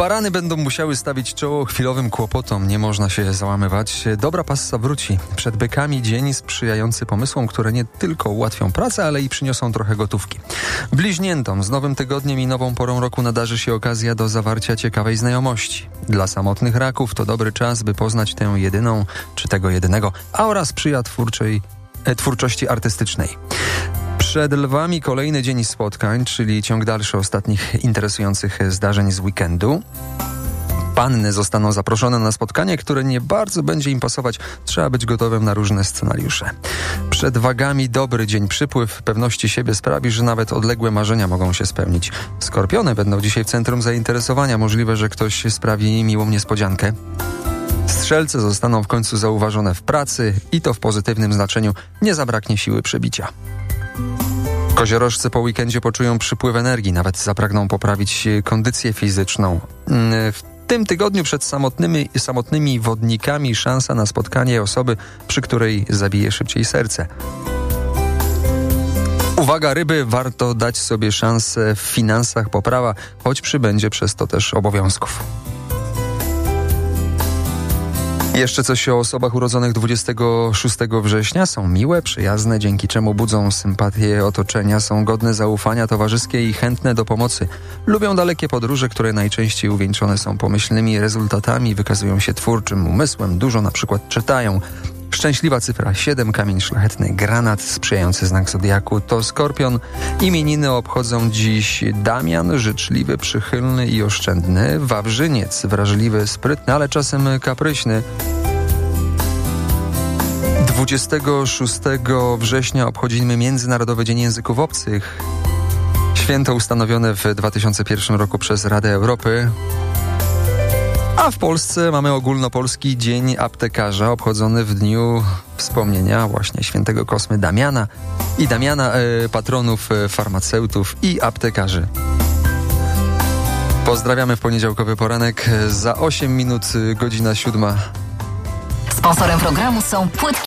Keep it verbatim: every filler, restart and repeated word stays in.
Barany będą musiały stawić czoło chwilowym kłopotom, nie można się załamywać. Dobra passa wróci. Przed bykami dzień sprzyjający pomysłom, które nie tylko ułatwią pracę, ale i przyniosą trochę gotówki. Bliźniętom z nowym tygodniem i nową porą roku nadarzy się okazja do zawarcia ciekawej znajomości. Dla samotnych raków to dobry czas, by poznać tę jedyną, czy tego jedynego, a oraz sprzyja twórczej, e, twórczości artystycznej. Przed lwami kolejny dzień spotkań, czyli ciąg dalszy ostatnich interesujących zdarzeń z weekendu. Panny zostaną zaproszone na spotkanie, które nie bardzo będzie im pasować. Trzeba być gotowym na różne scenariusze. Przed wagami dobry dzień przypływ pewności siebie sprawi, że nawet odległe marzenia mogą się spełnić. Skorpiony będą dzisiaj w centrum zainteresowania. Możliwe, że ktoś sprawi miłą niespodziankę. Strzelce zostaną w końcu zauważone w pracy i to w pozytywnym znaczeniu. Nie zabraknie siły przebicia. Koziorożcy po weekendzie poczują przypływ energii, nawet zapragną poprawić kondycję fizyczną. W tym tygodniu przed samotnymi, samotnymi wodnikami szansa na spotkanie osoby, przy której zabije szybciej serce. Uwaga, ryby, warto dać sobie szansę w finansach, poprawa, choć przybędzie przez to też obowiązków. Jeszcze coś o osobach urodzonych dwudziestego szóstego września. Są miłe, przyjazne, dzięki czemu budzą sympatię otoczenia, są godne zaufania, towarzyskie i chętne do pomocy. Lubią dalekie podróże, które najczęściej uwieńczone są pomyślnymi rezultatami, wykazują się twórczym umysłem, dużo na przykład czytają. Szczęśliwa cyfra siedem, kamień szlachetny granat, sprzyjający znak zodiaku to Skorpion. Imieniny obchodzą dziś Damian, życzliwy, przychylny i oszczędny. Wawrzyniec, wrażliwy, sprytny, ale czasem kapryśny. dwudziestego szóstego września obchodzimy Międzynarodowy Dzień Języków Obcych. Święto ustanowione w dwa tysiące pierwszym roku przez Radę Europy. A w Polsce mamy ogólnopolski Dzień Aptekarza, obchodzony w dniu wspomnienia właśnie świętego Kosmy Damiana i Damiana, e, patronów e, farmaceutów i aptekarzy. Pozdrawiamy w poniedziałkowy poranek. Za osiem minut, godzina siódma. Sponsorem programu są płytki